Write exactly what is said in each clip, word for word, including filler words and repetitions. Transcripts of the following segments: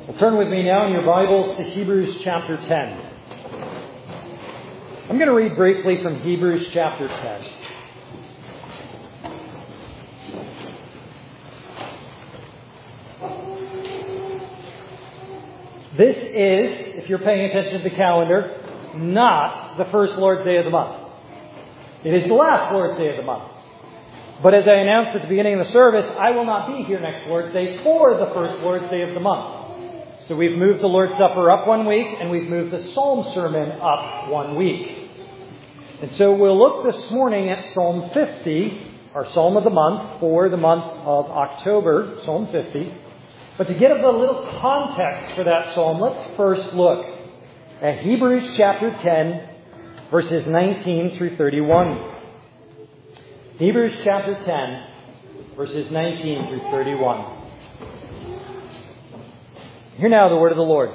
Well, turn with me now in your Bibles to Hebrews chapter ten. I'm going to read briefly from Hebrews chapter ten. This is, if you're paying attention to the calendar, not the first Lord's Day of the month. It is the last Lord's Day of the month. But as I announced at the beginning of the service, I will not be here next Lord's Day for the first Lord's Day of the month. So we've moved the Lord's Supper up one week, and we've moved the Psalm sermon up one week. And so we'll look this morning at Psalm fifty, our Psalm of the month, for the month of October, Psalm fifty. But to give a little context for that Psalm, let's first look at Hebrews chapter ten, verses nineteen through thirty-one. Hebrews chapter ten, verses nineteen through thirty-one. Hear now the word of the Lord.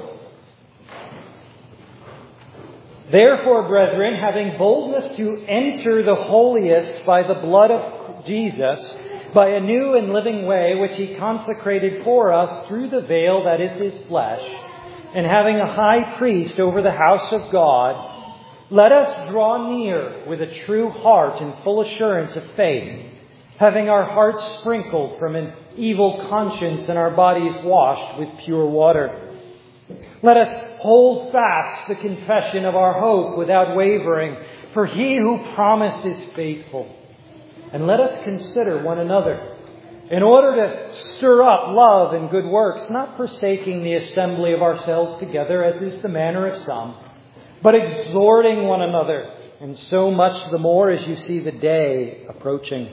Therefore, brethren, having boldness to enter the holiest by the blood of Jesus, by a new and living way which He consecrated for us through the veil that is His flesh, and having a high priest over the house of God, let us draw near with a true heart and full assurance of faith, having our hearts sprinkled from an evil conscience and our bodies washed with pure water. Let us hold fast the confession of our hope without wavering, for He who promised is faithful. And let us consider one another, in order to stir up love and good works, not forsaking the assembly of ourselves together, as is the manner of some, but exhorting one another, and so much the more as you see the day approaching.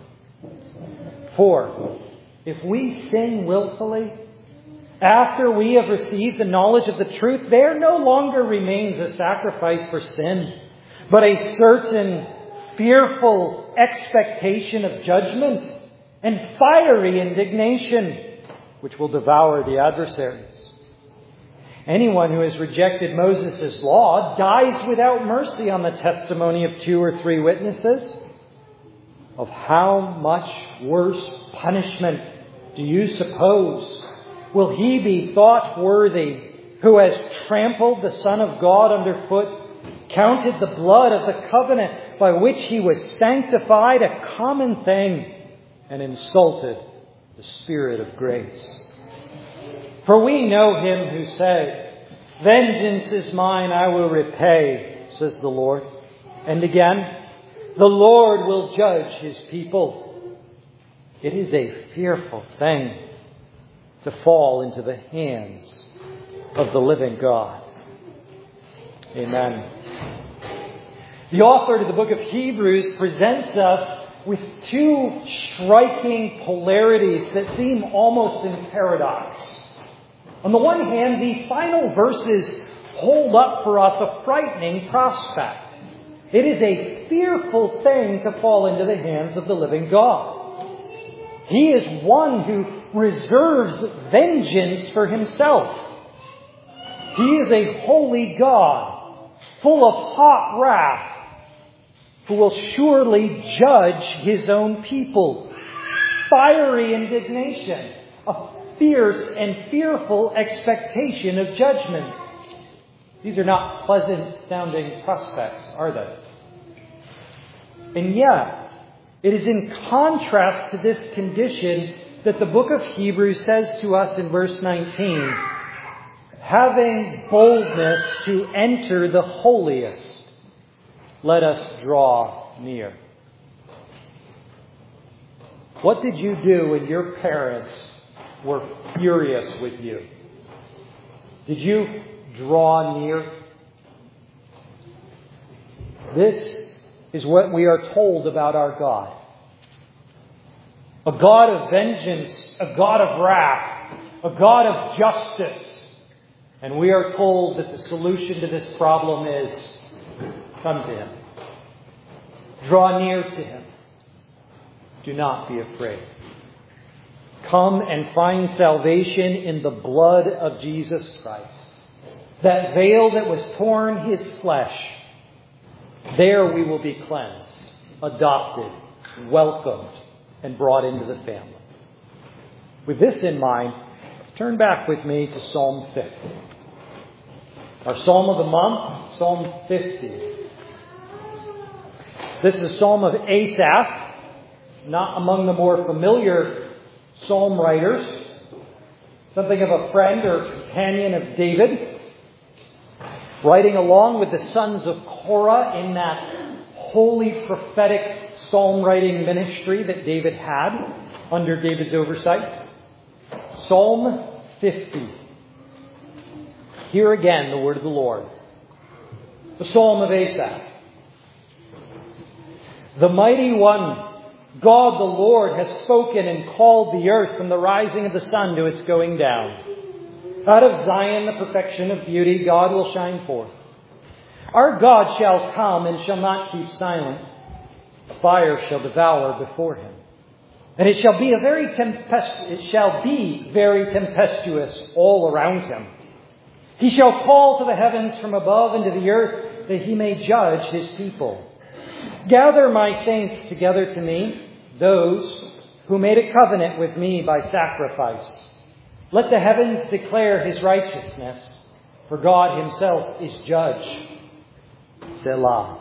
For if we sin willfully, after we have received the knowledge of the truth, there no longer remains a sacrifice for sin, but a certain fearful expectation of judgment and fiery indignation, which will devour the adversaries. Anyone who has rejected Moses' law dies without mercy on the testimony of two or three witnesses. Of how much worse punishment do you suppose will he be thought worthy who has trampled the Son of God underfoot, counted the blood of the covenant by which He was sanctified a common thing, and insulted the Spirit of grace? For we know Him who said, "Vengeance is mine, I will repay," says the Lord. And again, "The Lord will judge His people." It is a fearful thing to fall into the hands of the living God. Amen. The author to the book of Hebrews presents us with two striking polarities that seem almost in paradox. On the one hand, these final verses hold up for us a frightening prospect. It is a fearful thing to fall into the hands of the living God. He is one who reserves vengeance for Himself. He is a holy God, full of hot wrath, who will surely judge His own people. Fiery indignation, a fierce and fearful expectation of judgment. These are not pleasant-sounding prospects, are they? And yet, it is in contrast to this condition that the book of Hebrews says to us in verse nineteen, having boldness to enter the holiest, let us draw near. What did you do when your parents were furious with you? Did you draw near? This is what we are told about our God. A God of vengeance, a God of wrath, a God of justice. And we are told that the solution to this problem is come to Him. Draw near to Him. Do not be afraid. Come and find salvation in the blood of Jesus Christ. That veil that was torn His flesh. There we will be cleansed, adopted, welcomed, and brought into the family. With this in mind, Turn back with me to Psalm fifty. Our Psalm of the month, Psalm fifty. This is a Psalm of Asaph, not among the more familiar Psalm writers. Something of a friend or companion of David. Writing along with the sons of Korah in that holy prophetic psalm writing ministry that David had under David's oversight. Psalm fifty. Hear again the word of the Lord. The Psalm of Asaph. The mighty one, God the Lord, has spoken and called the earth from the rising of the sun to its going down. Out of Zion, the perfection of beauty, God will shine forth. Our God shall come and shall not keep silent. A fire shall devour before him. And it shall be a very tempest- it shall be very tempestuous all around him. He shall call to the heavens from above and to the earth, that he may judge his people. Gather my saints together to me, those who made a covenant with me by sacrifice. Let the heavens declare his righteousness, for God himself is judge. Selah.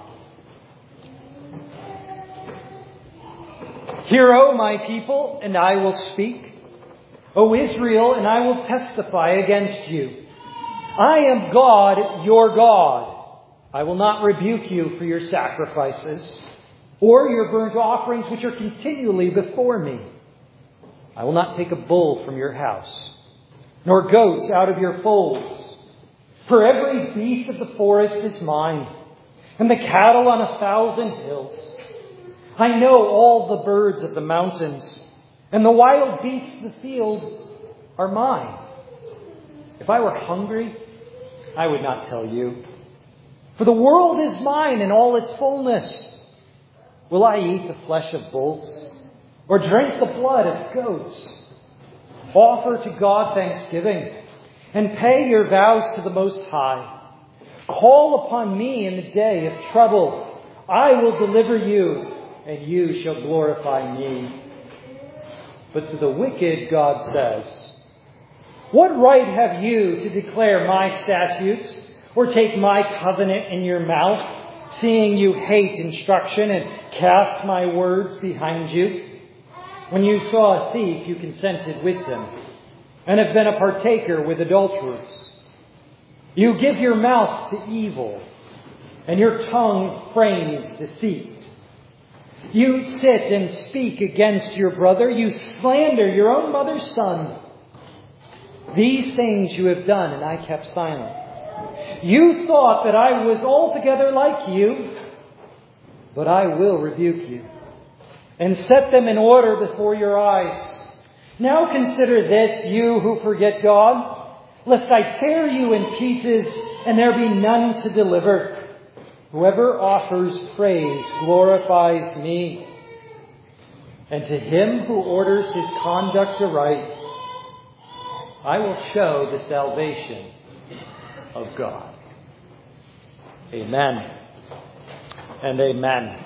Hear, O my people, and I will speak. O Israel, and I will testify against you. I am God, your God. I will not rebuke you for your sacrifices, or your burnt offerings which are continually before me. I will not take a bull from your house, nor goats out of your folds. For every beast of the forest is mine, and the cattle on a thousand hills. I know all the birds of the mountains, and the wild beasts of the field are mine. If I were hungry, I would not tell you. For the world is mine in all its fullness. Will I eat the flesh of bulls, or drink the blood of goats? Offer to God thanksgiving, and pay your vows to the Most High. Call upon me in the day of trouble. I will deliver you, and you shall glorify me. But to the wicked, God says, what right have you to declare my statutes, or take my covenant in your mouth, seeing you hate instruction and cast my words behind you? When you saw a thief, you consented with him, and have been a partaker with adulterers. You give your mouth to evil, and your tongue frames deceit. You sit and speak against your brother. You slander your own mother's son. These things you have done, and I kept silent. You thought that I was altogether like you, but I will rebuke you and set them in order before your eyes. Now consider this, you who forget God, lest I tear you in pieces and there be none to deliver. Whoever offers praise glorifies me, and to him who orders his conduct aright, I will show the salvation of God. Amen and amen.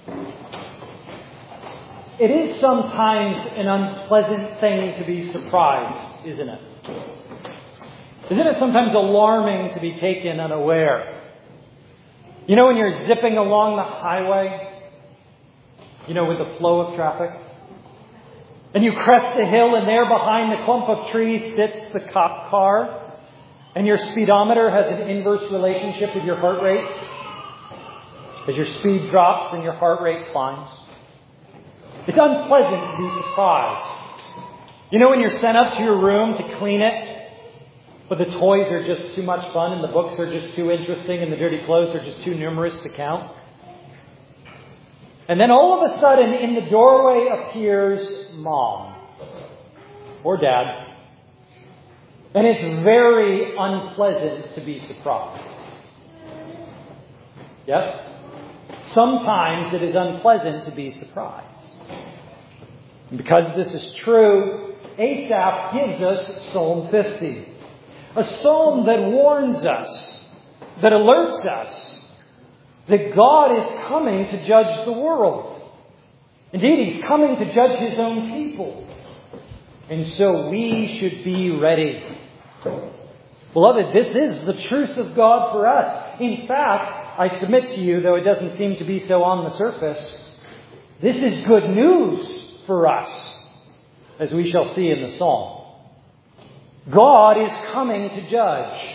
It is sometimes an unpleasant thing to be surprised, isn't it? Isn't it sometimes alarming to be taken unaware? You know when you're zipping along the highway, you know, with the flow of traffic, and you crest the hill, and there behind the clump of trees sits the cop car, and your speedometer has an inverse relationship with your heart rate as your speed drops and your heart rate climbs. It's unpleasant to be surprised. You know when you're sent up to your room to clean it, but the toys are just too much fun, and the books are just too interesting, and the dirty clothes are just too numerous to count? And then all of a sudden, in the doorway appears Mom or Dad. And it's very unpleasant to be surprised. Yes? Sometimes it is unpleasant to be surprised. And because this is true, Asaph gives us Psalm fifty. A psalm that warns us, that alerts us, that God is coming to judge the world. Indeed, He's coming to judge His own people. And so we should be ready. Beloved, this is the truth of God for us. In fact, I submit to you, though it doesn't seem to be so on the surface, this is good news for us, as we shall see in the psalm. God is coming to judge.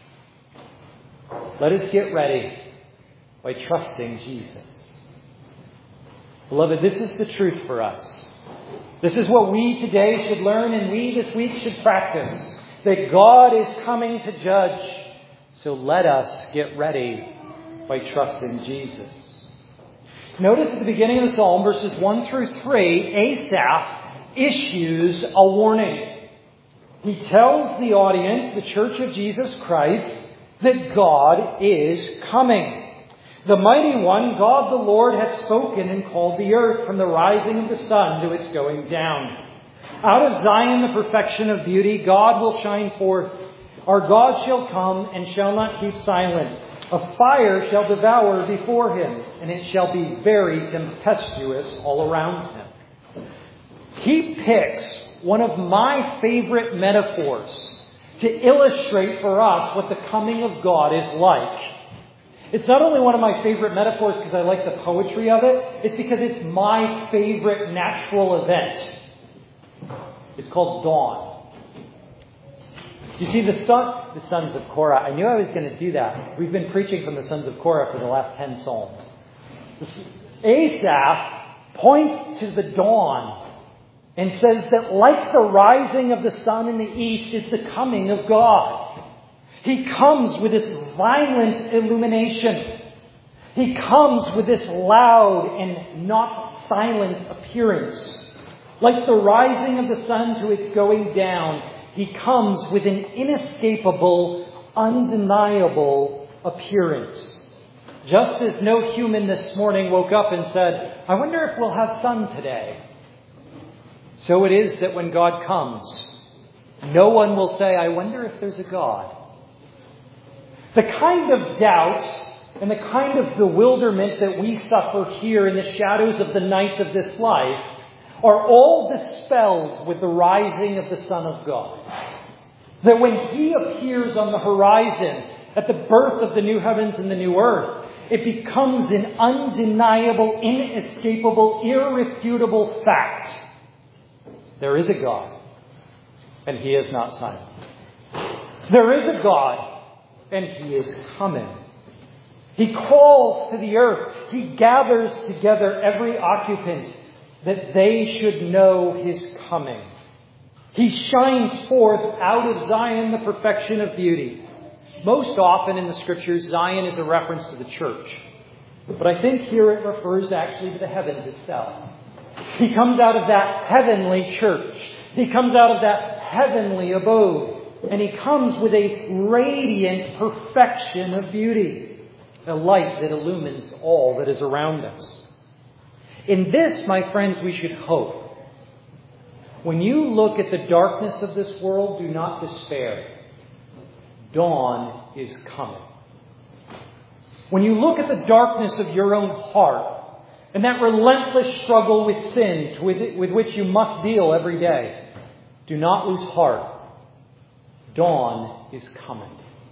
Let us get ready by trusting Jesus. Beloved, this is the truth for us. This is what we today should learn and we this week should practice. That God is coming to judge. So let us get ready by trusting Jesus. Notice at the beginning of the psalm, verses one through three, Asaph issues a warning. He tells the audience, the Church of Jesus Christ, that God is coming. The Mighty One, God the Lord, has spoken and called the earth from the rising of the sun to its going down. Out of Zion, the perfection of beauty, God will shine forth. Our God shall come and shall not keep silent. A fire shall devour before him, and it shall be very tempestuous all around him. He picks one of my favorite metaphors to illustrate for us what the coming of God is like. It's not only one of my favorite metaphors because I like the poetry of it, it's because it's my favorite natural event. It's called dawn. You see, the son, the sons of Korah. I knew I was going to do that. We've been preaching from the sons of Korah for the last ten psalms. Asaph points to the dawn and says that like the rising of the sun in the east is the coming of God. He comes with this violent illumination. He comes with this loud and not silent appearance. Like the rising of the sun to its going down, he comes with an inescapable, undeniable appearance. Just as no human this morning woke up and said, I wonder if we'll have sun today. So it is that when God comes, no one will say, I wonder if there's a God. The kind of doubt and the kind of bewilderment that we suffer here in the shadows of the night of this life are all dispelled with the rising of the Son of God. That when He appears on the horizon at the birth of the new heavens and the new earth, it becomes an undeniable, inescapable, irrefutable fact. There is a God, and He is not silent. There is a God, and He is coming. He calls to the earth. He gathers together every occupant that they should know His coming. He shines forth out of Zion the perfection of beauty. Most often in the Scriptures, Zion is a reference to the church. But I think here it refers actually to the heavens itself. He comes out of that heavenly church. He comes out of that heavenly abode. And He comes with a radiant perfection of beauty. A light that illumines all that is around us. In this, my friends, we should hope. When you look at the darkness of this world, do not despair. Dawn is coming. When you look at the darkness of your own heart and that relentless struggle with sin with, with which you must deal every day, do not lose heart. Dawn is coming.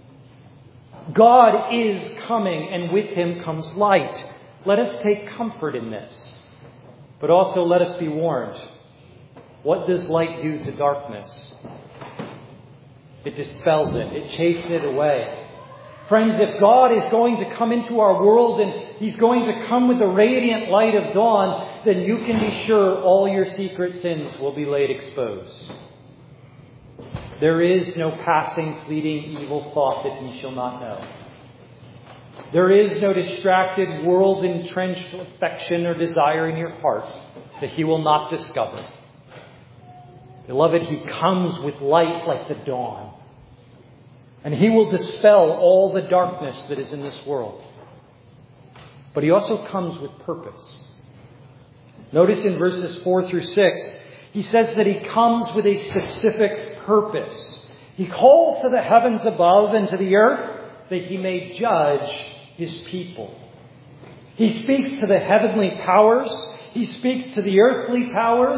God is coming, and with Him comes light. Let us take comfort in this. But also let us be warned. What does light do to darkness? It dispels it. It chases it away. Friends, if God is going to come into our world and He's going to come with the radiant light of dawn, then you can be sure all your secret sins will be laid exposed. There is no passing, fleeting, evil thought that He shall not know. There is no distracted, world-entrenched affection or desire in your heart that He will not discover. Beloved, He comes with light like the dawn. And He will dispel all the darkness that is in this world. But He also comes with purpose. Notice in verses four through six, He says that He comes with a specific purpose. He calls to the heavens above and to the earth that He may judge His people. He speaks to the heavenly powers. He speaks to the earthly powers.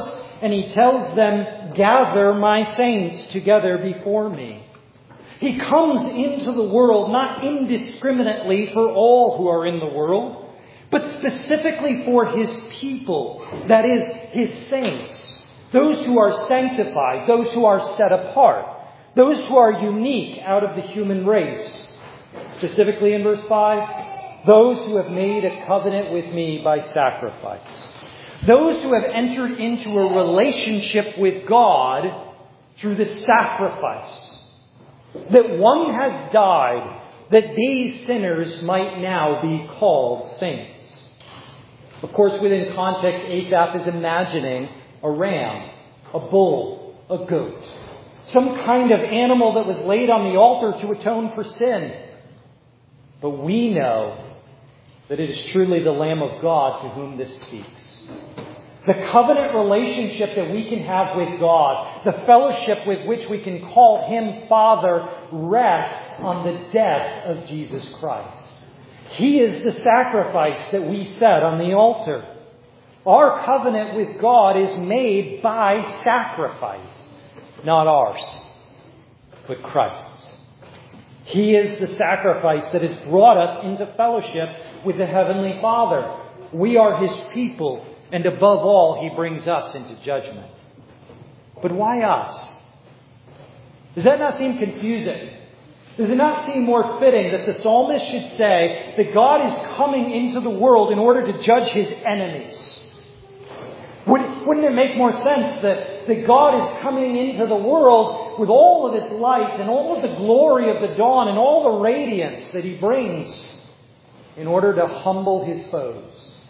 and he tells them, gather my saints together before me. He comes into the world not indiscriminately for all who are in the world, but specifically for his people, that is, his saints, those who are sanctified, those who are set apart, those who are unique out of the human race. Specifically in verse five, those who have made a covenant with me by sacrifice. Those who have entered into a relationship with God through the sacrifice. That one has died that these sinners might now be called saints. Of course, within context, Asaph is imagining a ram, a bull, a goat. Some kind of animal that was laid on the altar to atone for sin. But we know that it is truly the Lamb of God to whom this speaks. The covenant relationship that we can have with God, the fellowship with which we can call Him Father, rests on the death of Jesus Christ. He is the sacrifice that we set on the altar. Our covenant with God is made by sacrifice, not ours, but Christ's. He is the sacrifice that has brought us into fellowship with the Heavenly Father. We are His people. And above all, He brings us into judgment. But why us? Does that not seem confusing? Does it not seem more fitting that the psalmist should say that God is coming into the world in order to judge His enemies? Wouldn't it make more sense that, that God is coming into the world with all of His light and all of the glory of the dawn and all the radiance that He brings in order to humble His foes?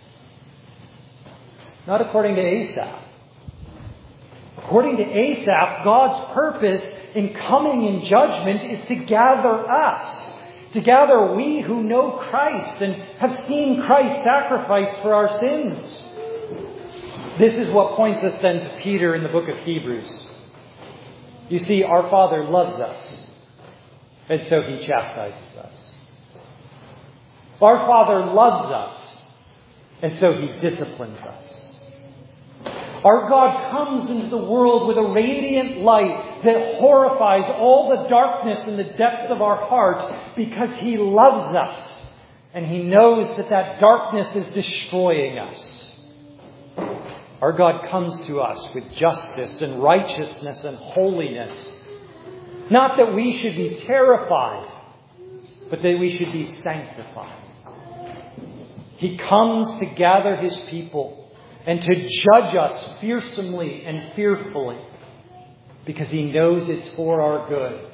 Not according to Asaph. According to Asaph, God's purpose in coming in judgment is to gather us. To gather we who know Christ and have seen Christ sacrificed for our sins. This is what points us then to Peter in the book of Hebrews. You see, our Father loves us, and so He chastises us. Our Father loves us, and so He disciplines us. Our God comes into the world with a radiant light that horrifies all the darkness in the depths of our hearts because He loves us and He knows that that darkness is destroying us. Our God comes to us with justice and righteousness and holiness. Not that we should be terrified, but that we should be sanctified. He comes to gather His people and to judge us fearsomely and fearfully because He knows it's for our good.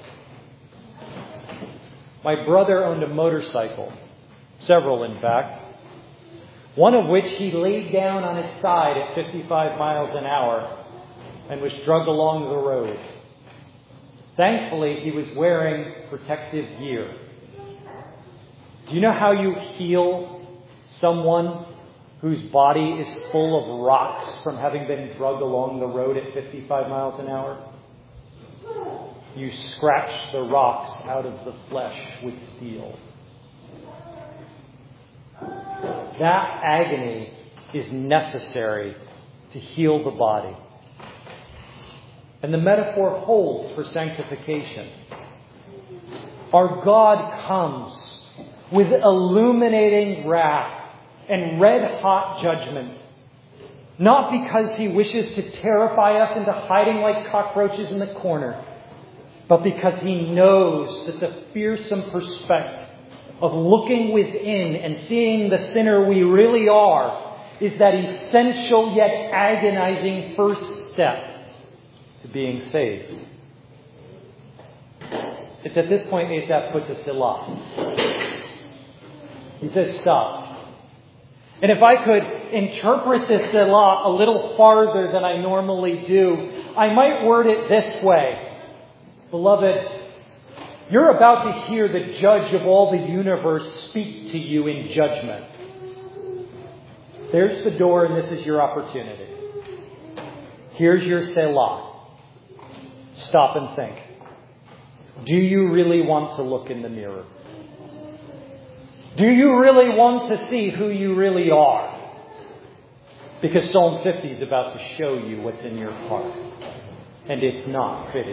My brother owned a motorcycle, several in fact, one of which he laid down on its side at fifty-five miles an hour and was dragged along the road. Thankfully, he was wearing protective gear. Do you know how you heal someone whose body is full of rocks from having been dragged along the road at fifty-five miles an hour? You scratch the rocks out of the flesh with steel. That agony is necessary to heal the body. And the metaphor holds for sanctification. Our God comes with illuminating wrath and red-hot judgment. Not because He wishes to terrify us into hiding like cockroaches in the corner, but because He knows that the fearsome perspective of looking within and seeing the sinner we really are is that essential yet agonizing first step to being saved. It's at this point Asaph puts a selah. He says, stop. And if I could interpret this selah a little farther than I normally do, I might word it this way. Beloved, you're about to hear the judge of all the universe speak to you in judgment. There's the door and this is your opportunity. Here's your selah. Stop and think. Do you really want to look in the mirror? Do you really want to see who you really are? Because Psalm fifty is about to show you what's in your heart. And it's not pretty.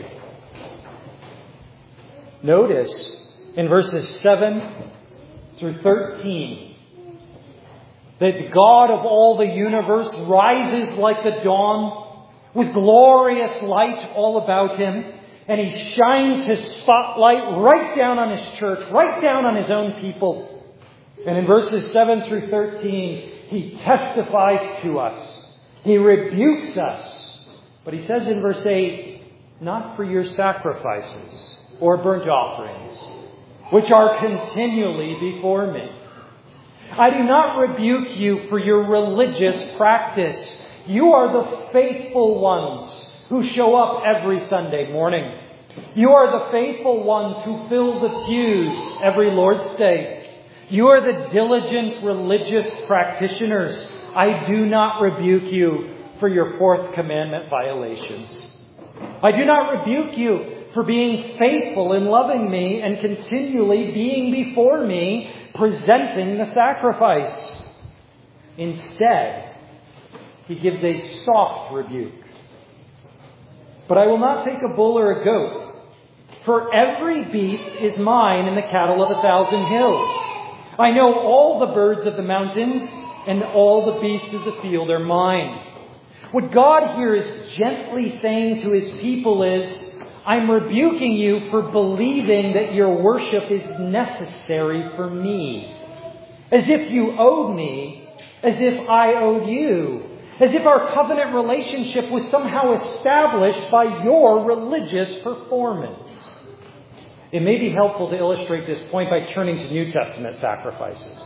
Notice in verses seven through thirteen that the God of all the universe rises like the dawn with glorious light all about Him. And He shines His spotlight right down on His church, right down on His own people. And in verses seven through thirteen, He testifies to us. He rebukes us. But He says in verse eight, not for your sacrifices or burnt offerings, which are continually before me. I do not rebuke you for your religious practice. You are the faithful ones who show up every Sunday morning. You are the faithful ones who fill the pews every Lord's Day. You are the diligent religious practitioners. I do not rebuke you for your fourth commandment violations. I do not rebuke you for being faithful in loving me and continually being before me, presenting the sacrifice. Instead, He gives a soft rebuke. But I will not take a bull or a goat, for every beast is mine and the cattle of a thousand hills. I know all the birds of the mountains, and all the beasts of the field are mine. What God here is gently saying to His people is, I'm rebuking you for believing that your worship is necessary for me. As if you owed me, as if I owed you. As if our covenant relationship was somehow established by your religious performance. It may be helpful to illustrate this point by turning to New Testament sacrifices.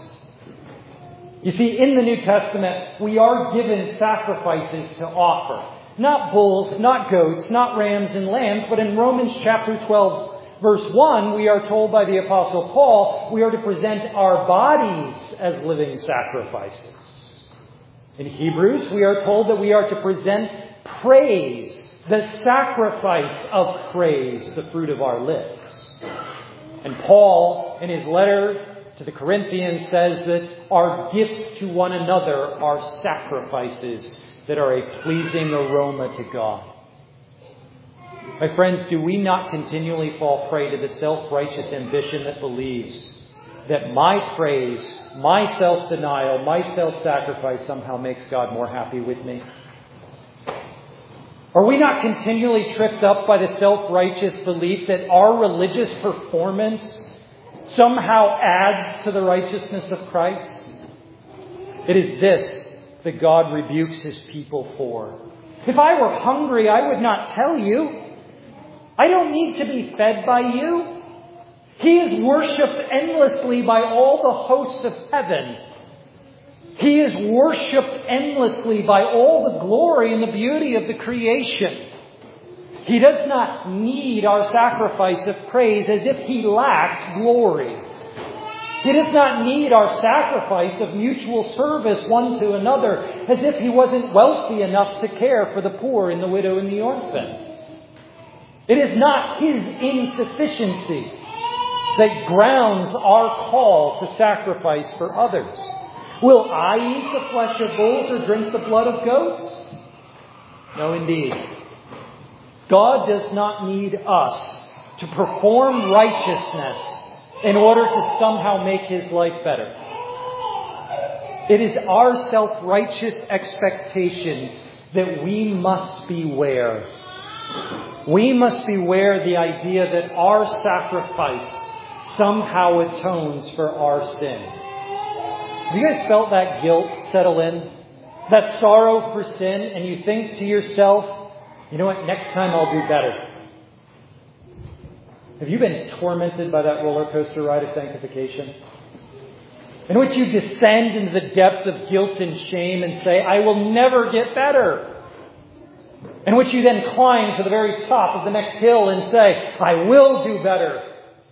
You see, in the New Testament, we are given sacrifices to offer. Not bulls, not goats, not rams and lambs, but in Romans chapter twelve, verse one, we are told by the Apostle Paul, we are to present our bodies as living sacrifices. In Hebrews, we are told that we are to present praise, the sacrifice of praise, the fruit of our lips. And Paul, in his letter to the Corinthians, says that our gifts to one another are sacrifices that are a pleasing aroma to God. My friends, do we not continually fall prey to the self-righteous ambition that believes that my praise, my self-denial, my self-sacrifice somehow makes God more happy with me? Are we not continually tripped up by the self-righteous belief that our religious performance somehow adds to the righteousness of Christ? It is this that God rebukes His people for. If I were hungry, I would not tell you. I don't need to be fed by you. He is worshipped endlessly by all the hosts of heaven. He is worshipped endlessly by all the glory and the beauty of the creation. He does not need our sacrifice of praise as if He lacked glory. He does not need our sacrifice of mutual service one to another as if He wasn't wealthy enough to care for the poor and the widow and the orphan. It is not His insufficiency that grounds our call to sacrifice for others. Will I eat the flesh of bulls or drink the blood of goats? No, indeed. God does not need us to perform righteousness in order to somehow make His life better. It is our self-righteous expectations that we must beware. We must beware the idea that our sacrifice somehow atones for our sin. Have you guys felt that guilt settle in? That sorrow for sin, and you think to yourself, you know what, next time I'll do better. Have you been tormented by that roller coaster ride of sanctification? In which you descend into the depths of guilt and shame and say, I will never get better. In which you then climb to the very top of the next hill and say, I will do better.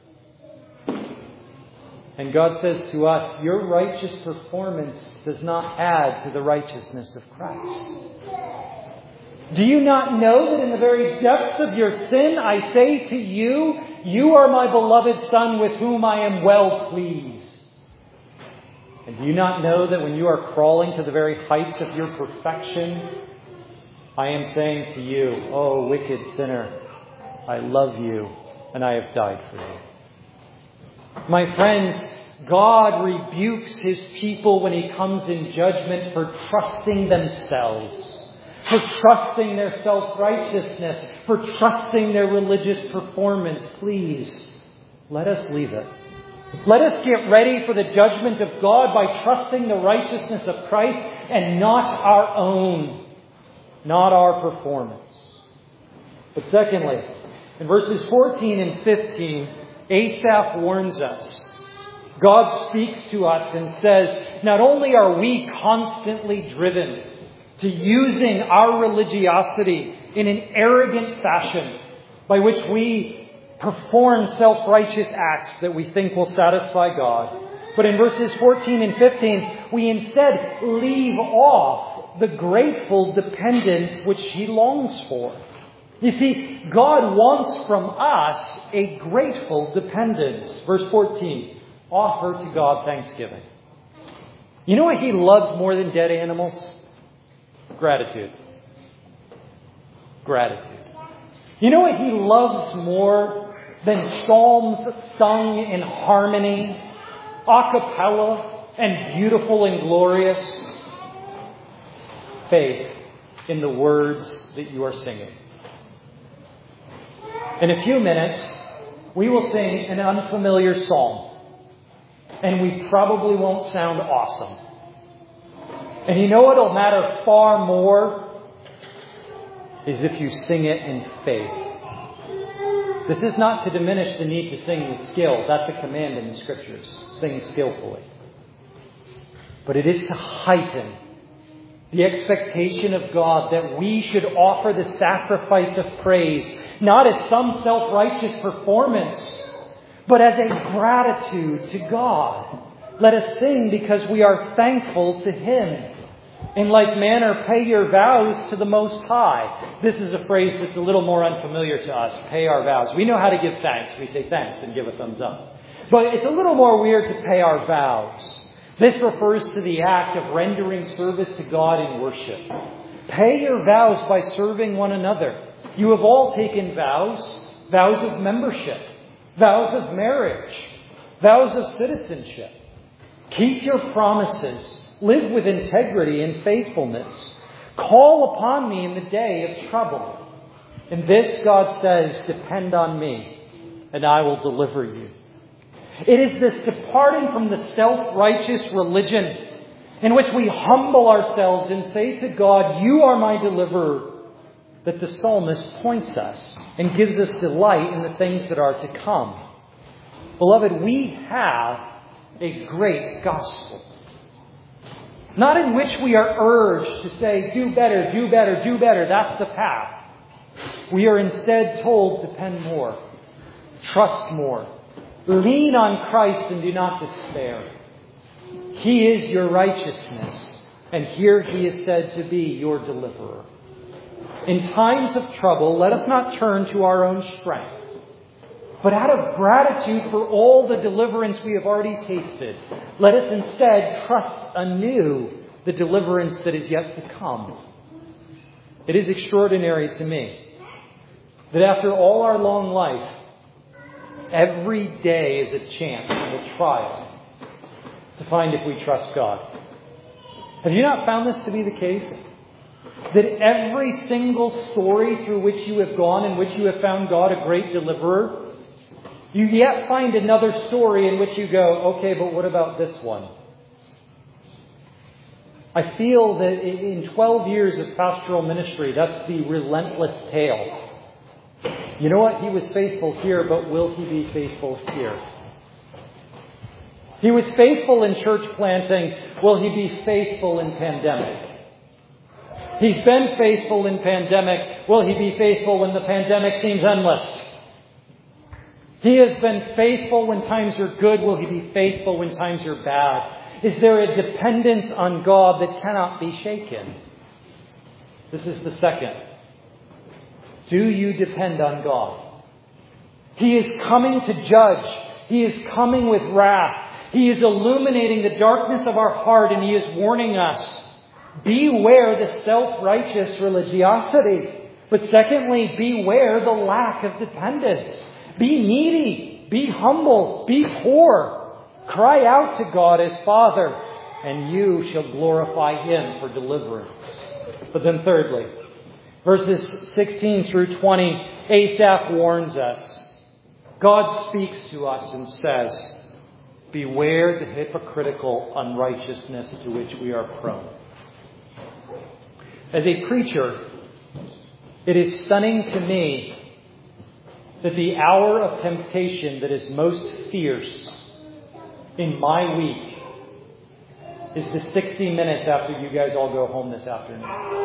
And God says to us, your righteous performance does not add to the righteousness of Christ. Do you not know that in the very depths of your sin, I say to you, you are my beloved Son with whom I am well pleased? And do you not know that when you are crawling to the very heights of your perfection, I am saying to you, oh, wicked sinner, I love you and I have died for you. My friends, God rebukes His people when He comes in judgment for trusting themselves, for trusting their self-righteousness, for trusting their religious performance. Please, let us leave it. Let us get ready for the judgment of God by trusting the righteousness of Christ and not our own, not our performance. But secondly, in verses fourteen and fifteen, Asaph warns us. God speaks to us and says, not only are we constantly driven to using our religiosity in an arrogant fashion by which we perform self-righteous acts that we think will satisfy God, but in verses fourteen and fifteen, we instead leave off the grateful dependence which He longs for. You see, God wants from us a grateful dependence. Verse fourteen, offer to God thanksgiving. You know what He loves more than dead animals? Gratitude. Gratitude. You know what He loves more than psalms sung in harmony, a cappella, and beautiful and glorious? Faith in the words that you are singing. In a few minutes, we will sing an unfamiliar psalm. And we probably won't sound awesome. And you know what will matter far more? Is if you sing it in faith. This is not to diminish the need to sing with skill. That's a command in the Scriptures. Sing skillfully. But it is to heighten the expectation of God that we should offer the sacrifice of praise, not as some self-righteous performance, but as a gratitude to God. Let us sing because we are thankful to Him. In like manner, pay your vows to the Most High. This is a phrase that's a little more unfamiliar to us. Pay our vows. We know how to give thanks. We say thanks and give a thumbs up. But it's a little more weird to pay our vows. This refers to the act of rendering service to God in worship. Pay your vows by serving one another. You have all taken vows. Vows of membership. Vows of marriage. Vows of citizenship. Keep your promises. Live with integrity and faithfulness. Call upon me in the day of trouble. In this, God says, depend on me, and I will deliver you. It is this departing from the self-righteous religion in which we humble ourselves and say to God, you are my deliverer, that the psalmist points us and gives us delight in the things that are to come. Beloved, we have a great gospel. Not in which we are urged to say, do better, do better, do better. That's the path. We are instead told, depend more. Trust more. Lean on Christ and do not despair. He is your righteousness. And here He is said to be your deliverer. In times of trouble, let us not turn to our own strength. But out of gratitude for all the deliverance we have already tasted, let us instead trust anew the deliverance that is yet to come. It is extraordinary to me that after all our long life, every day is a chance and a trial to find if we trust God. Have you not found this to be the case? That every single story through which you have gone in which you have found God a great deliverer, you yet find another story in which you go, okay, but what about this one? I feel that in twelve years of pastoral ministry, that's the relentless tale. You know what? He was faithful here, but will He be faithful here? He was faithful in church planting. Will He be faithful in pandemic? He's been faithful in pandemic. Will He be faithful when the pandemic seems endless? He has been faithful when times are good. Will He be faithful when times are bad? Is there a dependence on God that cannot be shaken? This is the second. Do you depend on God? He is coming to judge. He is coming with wrath. He is illuminating the darkness of our heart, and He is warning us, beware the self-righteous religiosity. But secondly, beware the lack of dependence. Be needy. Be humble. Be poor. Cry out to God as Father, and you shall glorify Him for deliverance. But then thirdly, verses sixteen through twenty, Asaph warns us. God speaks to us and says, beware the hypocritical unrighteousness to which we are prone. As a preacher, it is stunning to me that the hour of temptation that is most fierce in my week is the sixty minutes after you guys all go home this afternoon.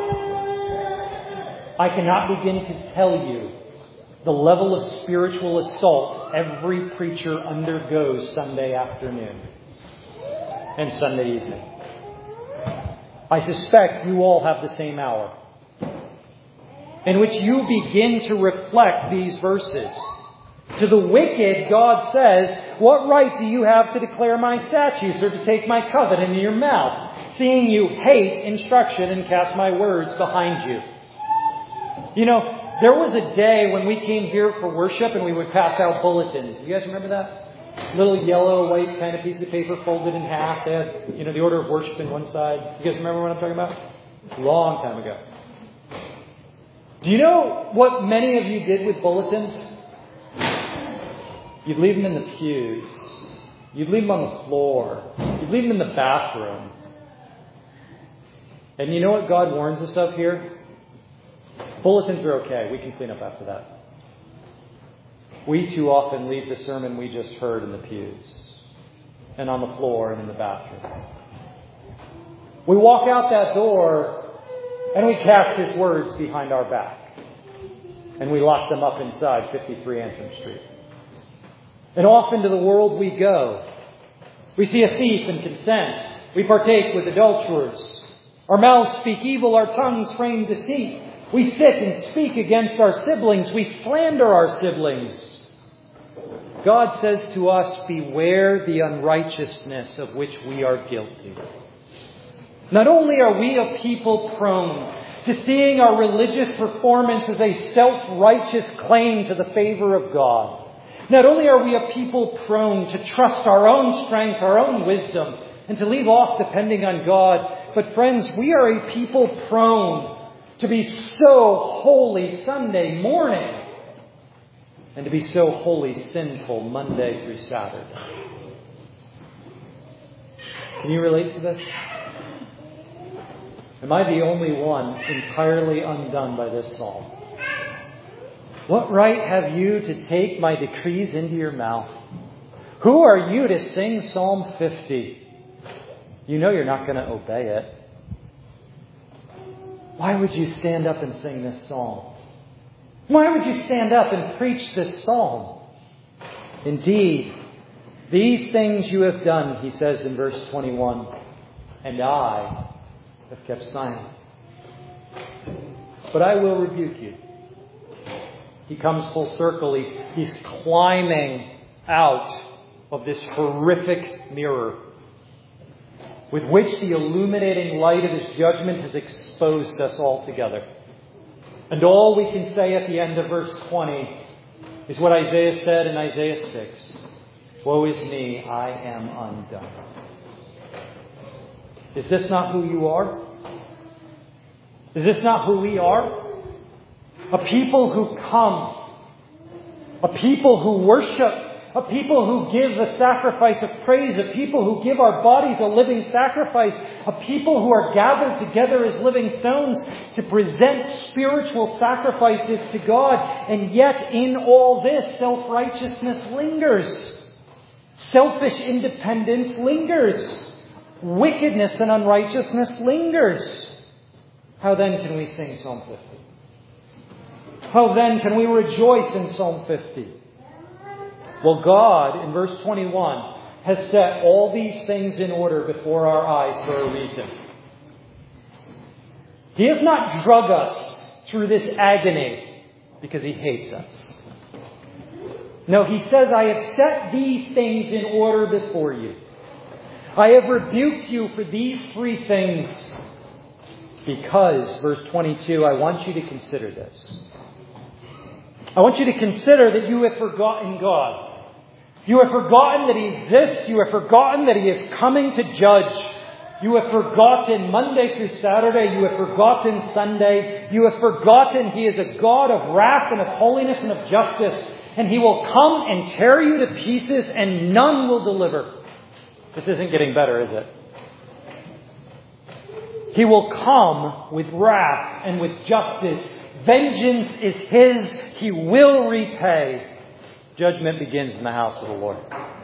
I cannot begin to tell you the level of spiritual assault every preacher undergoes Sunday afternoon and Sunday evening. I suspect you all have the same hour in which you begin to reflect these verses. To the wicked, God says, what right do you have to declare my statutes or to take my covenant into your mouth, seeing you hate instruction and cast my words behind you? You know, there was a day when we came here for worship and we would pass out bulletins. You guys remember that? Little yellow, white kind of piece of paper folded in half. They had, you know, the order of worship in one side. You guys remember what I'm talking about? A long time ago. Do you know what many of you did with bulletins? You'd leave them in the pews. You'd leave them on the floor. You'd leave them in the bathroom. And you know what God warns us of here? Bulletins are okay. We can clean up after that. We too often leave the sermon we just heard in the pews and on the floor and in the bathroom. We walk out that door and we cast His words behind our back. And we lock them up inside fifty-three Antrim Street. And off into the world we go. We see a thief and consent. We partake with adulterers. Our mouths speak evil, our tongues frame deceit. We sit and speak against our siblings. We slander our siblings. God says to us, beware the unrighteousness of which we are guilty. Not only are we a people prone to seeing our religious performance as a self-righteous claim to the favor of God, not only are we a people prone to trust our own strength, our own wisdom, and to leave off depending on God, but friends, we are a people prone to be so holy Sunday morning and to be so holy sinful Monday through Saturday. Can you relate to this? Am I the only one entirely undone by this psalm? What right have you to take my decrees into your mouth? Who are you to sing Psalm fifty? You know you're not going to obey it. Why would you stand up and sing this psalm? Why would you stand up and preach this psalm? Indeed, these things you have done, he says in verse twenty-one, and I have kept silent. But I will rebuke you. He comes full circle. He, he's climbing out of this horrific mirror with which the illuminating light of His judgment has exposed us all together. And all we can say at the end of verse twenty is what Isaiah said in Isaiah six. Woe is me, I am undone. Is this not who you are? Is this not who we are? A people who come. A people who worship. A people who give a sacrifice of praise. A people who give our bodies a living sacrifice. A people who are gathered together as living stones to present spiritual sacrifices to God. And yet in all this, self-righteousness lingers. Selfish independence lingers. Wickedness and unrighteousness lingers. How then can we sing Psalm fifty? How then can we rejoice in Psalm fifty? Well, God, in verse twenty-one, has set all these things in order before our eyes for a reason. He has not drug us through this agony because He hates us. No, He says, I have set these things in order before you. I have rebuked you for these three things because, verse twenty-two, I want you to consider this. I want you to consider that you have forgotten God. You have forgotten that He exists. You have forgotten that He is coming to judge. You have forgotten Monday through Saturday. You have forgotten Sunday. You have forgotten He is a God of wrath and of holiness and of justice. And He will come and tear you to pieces and none will deliver. This isn't getting better, is it? He will come with wrath and with justice. Vengeance is His. He will repay. Judgment begins in the house of the Lord.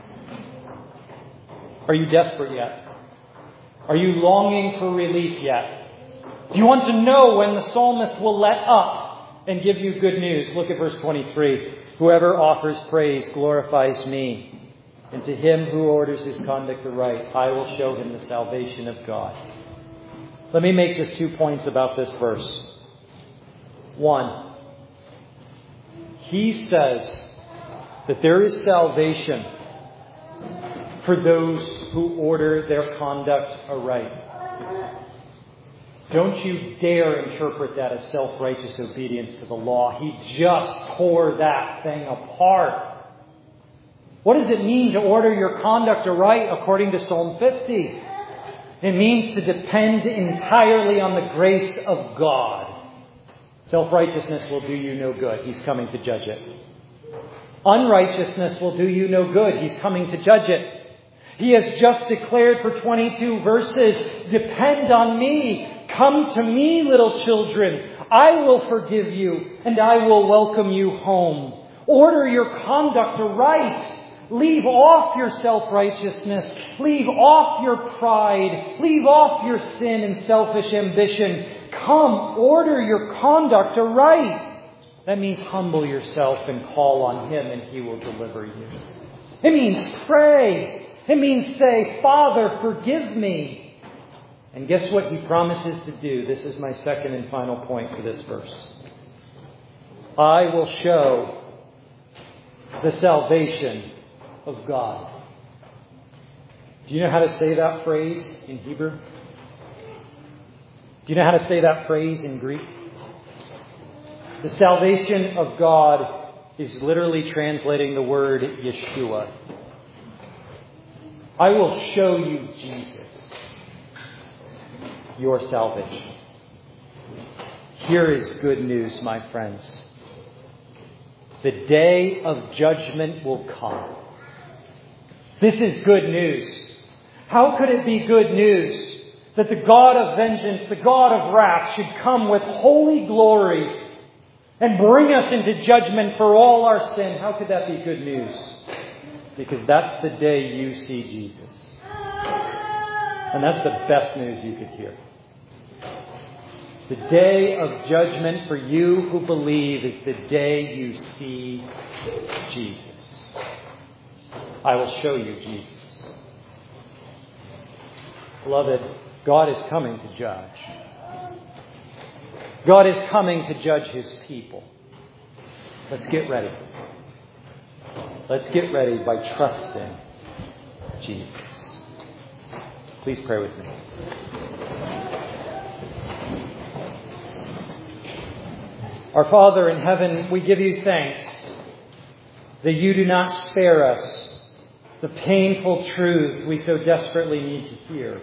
Are you desperate yet? Are you longing for relief yet? Do you want to know when the psalmist will let up and give you good news? Look at verse twenty-three. Whoever offers praise glorifies me. And to him who orders his conduct aright, I will show him the salvation of God. Let me make just two points about this verse. One, he says that there is salvation for those who order their conduct aright. Don't you dare interpret that as self-righteous obedience to the law. He just tore that thing apart. What does it mean to order your conduct aright according to Psalm fifty? It means to depend entirely on the grace of God. Self-righteousness will do you no good. He's coming to judge it. Unrighteousness will do you no good. He's coming to judge it. He has just declared for twenty-two verses, depend on me. Come to me, little children. I will forgive you and I will welcome you home. Order your conduct aright. Leave off your self-righteousness. Leave off your pride. Leave off your sin and selfish ambition. Come, order your conduct aright. That means humble yourself and call on Him and He will deliver you. It means pray. It means say, Father, forgive me. And guess what He promises to do? This is my second and final point for this verse. I will show the salvation of God. Do you know how to say that phrase in Hebrew? Do you know how to say that phrase in Greek? The salvation of God is literally translating the word Yeshua. I will show you Jesus, your salvation. Here is good news, my friends. The day of judgment will come. This is good news. How could it be good news that the God of vengeance, the God of wrath, should come with holy glory and bring us into judgment for all our sin? How could that be good news? Because that's the day you see Jesus. And that's the best news you could hear. The day of judgment for you who believe is the day you see Jesus. I will show you Jesus. Beloved, God is coming to judge. God is coming to judge His people. Let's get ready. Let's get ready by trusting Jesus. Please pray with me. Our Father in heaven, we give you thanks that you do not spare us the painful truth we so desperately need to hear.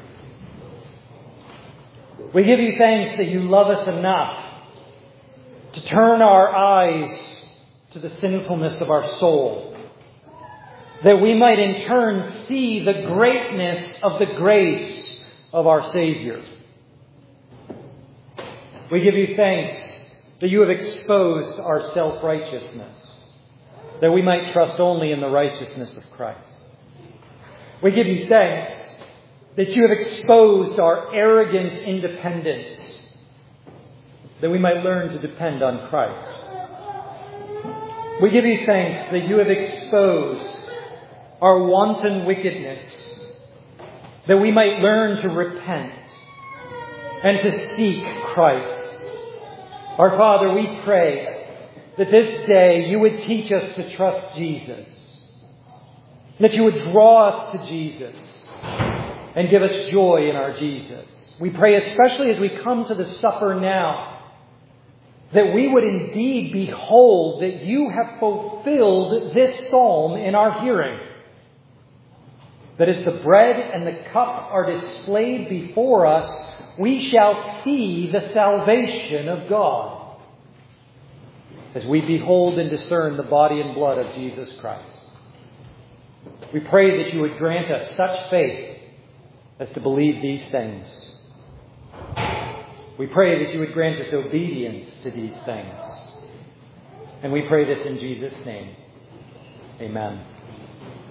We give you thanks that you love us enough to turn our eyes to the sinfulness of our soul, that we might in turn see the greatness of the grace of our Savior. We give you thanks that you have exposed our self-righteousness, that we might trust only in the righteousness of Christ. We give you thanks that you have exposed our arrogant independence, that we might learn to depend on Christ. We give you thanks that you have exposed our wanton wickedness, that we might learn to repent and to seek Christ. Our Father, we pray that this day you would teach us to trust Jesus, that you would draw us to Jesus, and give us joy in our Jesus. We pray especially as we come to the supper now, that we would indeed behold that you have fulfilled this psalm in our hearing. That as the bread and the cup are displayed before us, we shall see the salvation of God as we behold and discern the body and blood of Jesus Christ. We pray that you would grant us such faith as to believe these things. We pray that you would grant us obedience to these things. And we pray this in Jesus' name. Amen.